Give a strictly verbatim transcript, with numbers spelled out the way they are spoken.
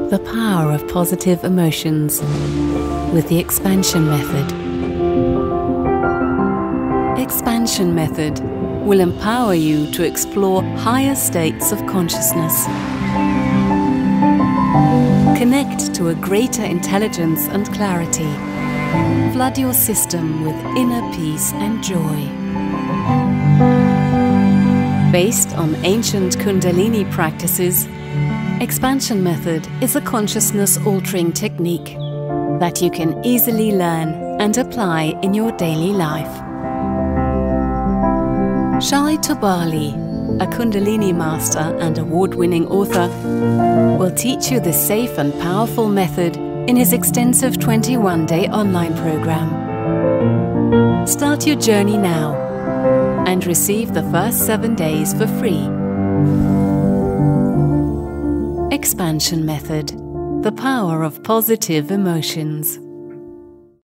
the power of positive emotions with the Expansion Method. Expansion Method will empower you to explore higher states of consciousness. Connect to a greater intelligence and clarity. Flood your system with inner peace and joy. Based on ancient Kundalini practices, Expansion Method is a consciousness-altering technique that you can easily learn and apply in your daily life. Shai Tobali, a Kundalini master and award-winning author, will teach you this safe and powerful method in his extensive twenty-one day online program. Start your journey now and receive the first seven days for free. Expansion Method, the power of positive emotions.